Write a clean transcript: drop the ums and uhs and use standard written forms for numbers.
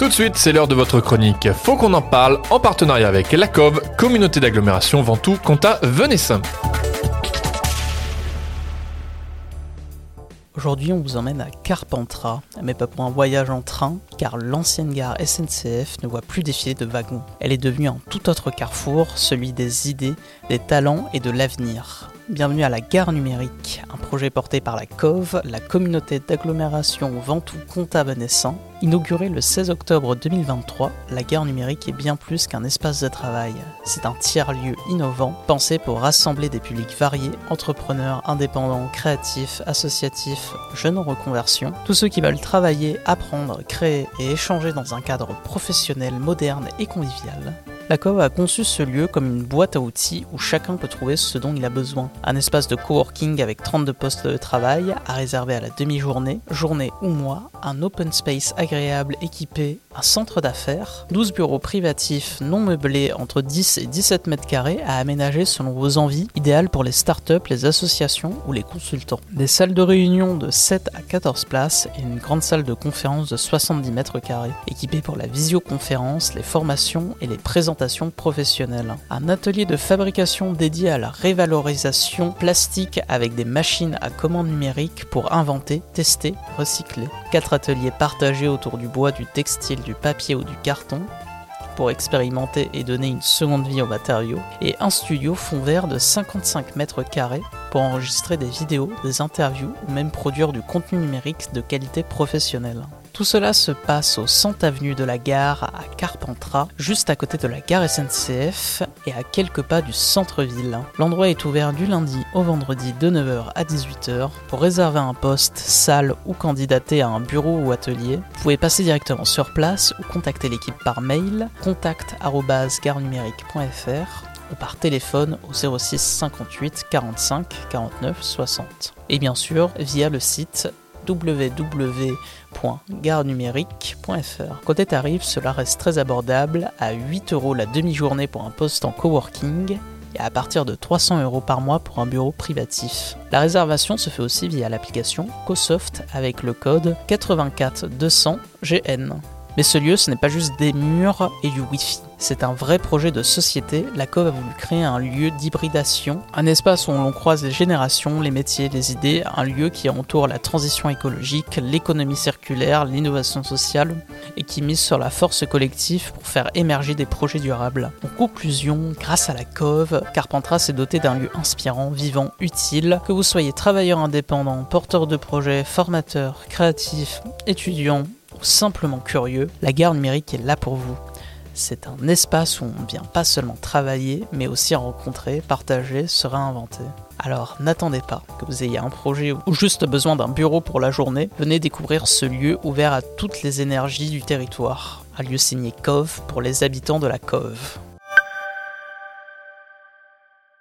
Tout de suite, c'est l'heure de votre chronique. Faut qu'on en parle en partenariat avec la COV, Communauté d'agglomération Ventoux-Comtat-Venessin. Aujourd'hui, on vous emmène à Carpentras, mais pas pour un voyage en train, car l'ancienne gare SNCF ne voit plus défiler de wagons. Elle est devenue un tout autre carrefour, celui des idées, des talents et de l'avenir. Bienvenue à la gare numérique, un projet porté par la COV, la Communauté d'agglomération Ventoux-Comtat-Venessin. Inaugurée le 16 octobre 2023, la gare numérique est bien plus qu'un espace de travail. C'est un tiers-lieu innovant, pensé pour rassembler des publics variés, entrepreneurs, indépendants, créatifs, associatifs, jeunes en reconversion, tous ceux qui veulent travailler, apprendre, créer et échanger dans un cadre professionnel, moderne et convivial. La COV a conçu ce lieu comme une boîte à outils où chacun peut trouver ce dont il a besoin. Un espace de coworking avec 32 postes de travail à réserver à la demi-journée, journée ou mois, un open space agréable équipé, un centre d'affaires, 12 bureaux privatifs non meublés entre 10 et 17 mètres carrés à aménager selon vos envies, idéal pour les startups, les associations ou les consultants. Des salles de réunion de 7 à 14 places et une grande salle de conférence de 70 mètres carrés, équipée pour la visioconférence, les formations et les présentations professionnelles. Un atelier de fabrication dédié à la révalorisation plastique avec des machines à commande numérique pour inventer, tester, recycler. 4 ateliers partagés autour du bois, du textile, du papier ou du carton pour expérimenter et donner une seconde vie aux matériaux, et un studio fond vert de 55 mètres carrés pour enregistrer des vidéos, des interviews ou même produire du contenu numérique de qualité professionnelle. Tout cela se passe au 100 avenue de la Gare à Carpentras, juste à côté de la gare SNCF et à quelques pas du centre-ville. L'endroit est ouvert du lundi au vendredi de 9h à 18h. Pour réserver un poste, salle ou candidater à un bureau ou atelier, vous pouvez passer directement sur place ou contacter l'équipe par mail contact@garenumérique.fr ou par téléphone au 06 58 45 49 60. Et bien sûr, via le site www.garenumérique.fr. Côté tarif, cela reste très abordable, à 8 € la demi-journée pour un poste en coworking et à partir de 300 € par mois pour un bureau privatif. La réservation se fait aussi via l'application CoSoft avec le code 84 200 GN. Mais ce lieu, ce n'est pas juste des murs et du Wi-Fi. C'est un vrai projet de société. La COV a voulu créer un lieu d'hybridation, un espace où l'on croise les générations, les métiers, les idées, un lieu qui entoure la transition écologique, l'économie circulaire, l'innovation sociale et qui mise sur la force collective pour faire émerger des projets durables. En conclusion, grâce à la COV, Carpentras s'est doté d'un lieu inspirant, vivant, utile. Que vous soyez travailleur indépendant, porteur de projet, formateur, créatif, étudiant ou simplement curieux, la gare numérique est là pour vous. C'est un espace où on ne vient pas seulement travailler, mais aussi rencontrer, partager, se réinventer. Alors n'attendez pas que vous ayez un projet ou juste besoin d'un bureau pour la journée, venez découvrir ce lieu ouvert à toutes les énergies du territoire. Un lieu signé COV pour les habitants de la COV.